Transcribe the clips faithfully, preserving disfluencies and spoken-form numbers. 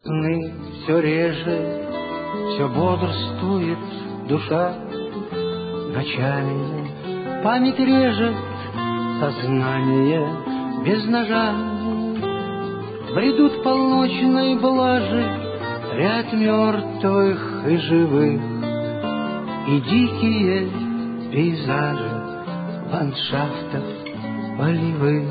сны все реже, все бодрствует душа. Ночами память режет сознание без ножа. Бредут полночной блажи ряд мертвых и живых, и дикие пейзажи ландшафтов полевых.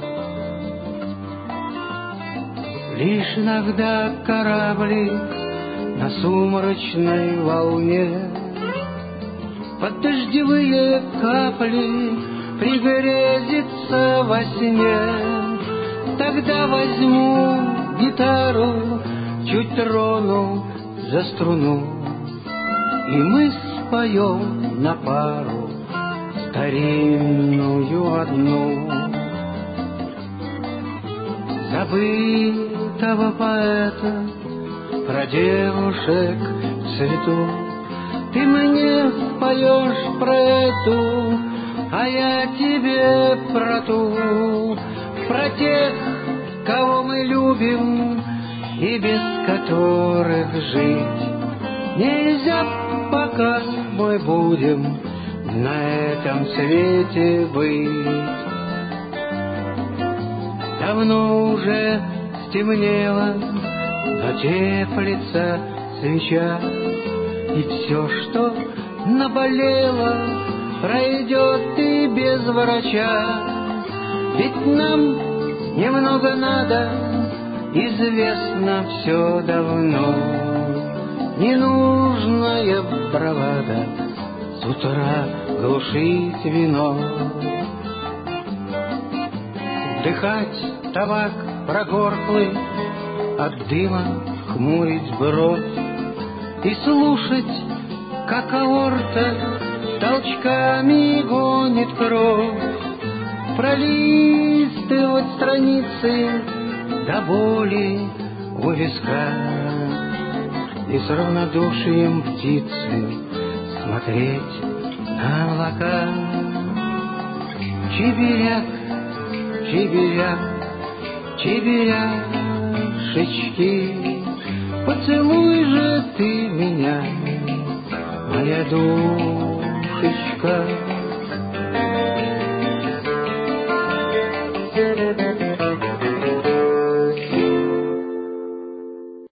Лишь иногда кораблик на сумрачной волне под дождевые капли пригрезится во сне. Тогда возьму гитару, чуть трону за струну, и мы споем на пару старинную одну. Забытого поэта про девушек в цвету ты мне поешь про эту, а я тебе про ту, про тех, кого мы любим и без которых жить нельзя, пока мы будем на этом свете быть. Давно уже стемнело, но теплится свеча, и все, что наболело, пройдет и без врача. Ведь нам немного надо, известно все давно. Ненужная бравада с утра глушить вино. Вдыхать табак прогорклый, от дыма хмурить бровь и слушать, как аорта толчками гонит кровь. Пролистывать страницы до боли у виска и с равнодушием птицы смотреть на облака. Чебиряк, чебиряк, чебиряшечки, поцелуй же ты меня, моя душечка.